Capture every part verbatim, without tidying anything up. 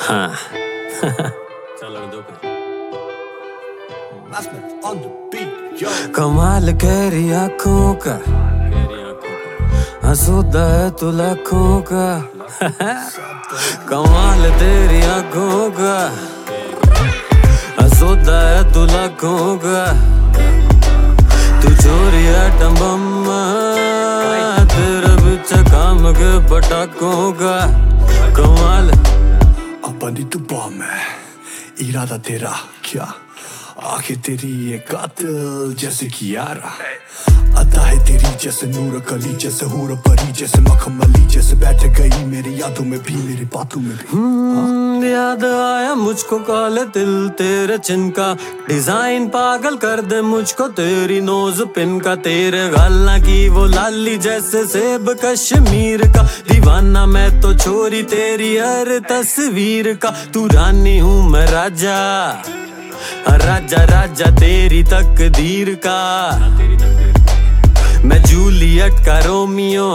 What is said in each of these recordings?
हाँ चल दो कमाल कहरी आँखों का, हंसूदा है तू लाखों का। कमाल तेरी आँखों का, हंसूदा है तू लाखों का। तू चोरी आइटम बम, तेरा पीछे काम के पटाखों का। कमाल अपनी तू बम है, इरादा तेरा क्या? आंखें तेरी ये कातिल जैसे कियारा, अदा है तेरी जैसे नूर कली, जैसे हूर परी, जैसे मखमली, जैसे बैठ गई मेरी यादों में भी, मेरी बातों में भी। hmm, याद आया मुझको काले दिल तेरे चिन का, डिजाइन पागल कर दे मुझको तेरी नोज पिन का। तेरे गालना की वो लाली जैसे सेब कश्मीर का, दीवाना मैं तो छोरी तेरी हर तस्वीर का। तू रानी हूँ मैं राजा, राजा राजा तेरी तकदीर का। मैं जूलियट का रोमियो,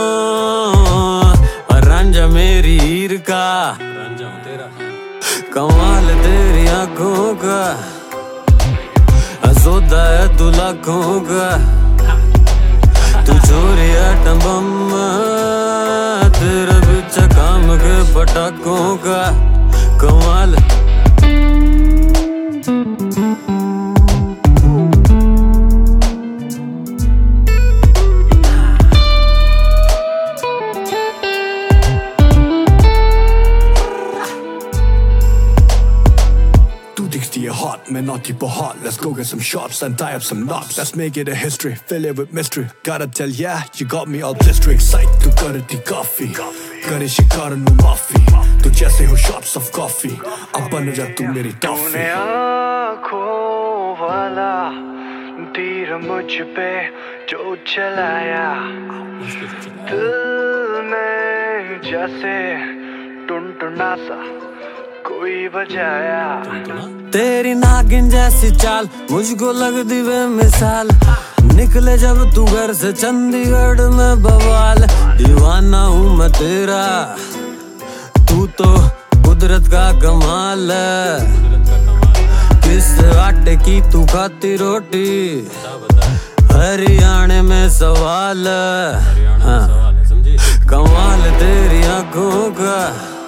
और रांझा मेरी हीर का। कमाल तेरी आँखों का, हंसूदा है तू लाखों का। तू चोरी आइटम बम, तेरा पीछे काम के पटाखों का। कमाल hot, man, naughty but hot. Let's go get some shots and tie up some knots. Let's make it a history, fill it with mystery. Gotta tell ya, you got me all blistered. Excited to cut it coffee, करे शिकार नु माफी। तू जैसे हो shots of coffee, अब बन जा तू मेरी टॉफी। तूने आँखों वाला तीर मुझ पे जो चलाया, दिल में जैसे टुनटुना सा कोई बजाया। तेरी नागिन जैसी चाल मुझको लगती बेमिसाल, निकले जब तू घर से चंडीगढ़ में बवाल। दीवाना हूँ मैं तेरा, तू तो कुदरत का कमाल है। किस आटे की तू खाती रोटी, हरियाणा में सवाल है। हाँ। कमाल तेरी आँखों का,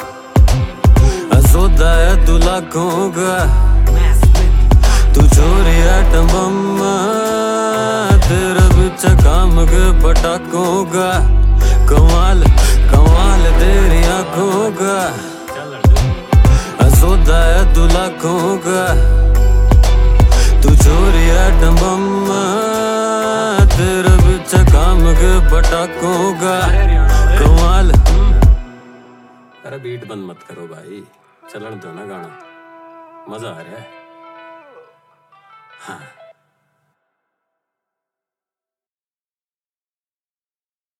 हंसूदा है तू लाखों का। तू चोरी आइटम बम, तेरा पीछे काम के पटाखों का। कमाल कमाल तेरी आँखों का, हंसूदा है तू लाखों का। तू चोरी आइटम बम, तेरा पीछे काम के पटाखों का। कमाल। अरे बीट बंद मत करो भाई, चलन दो ना गाना, मजा आ रहा है। हाँ।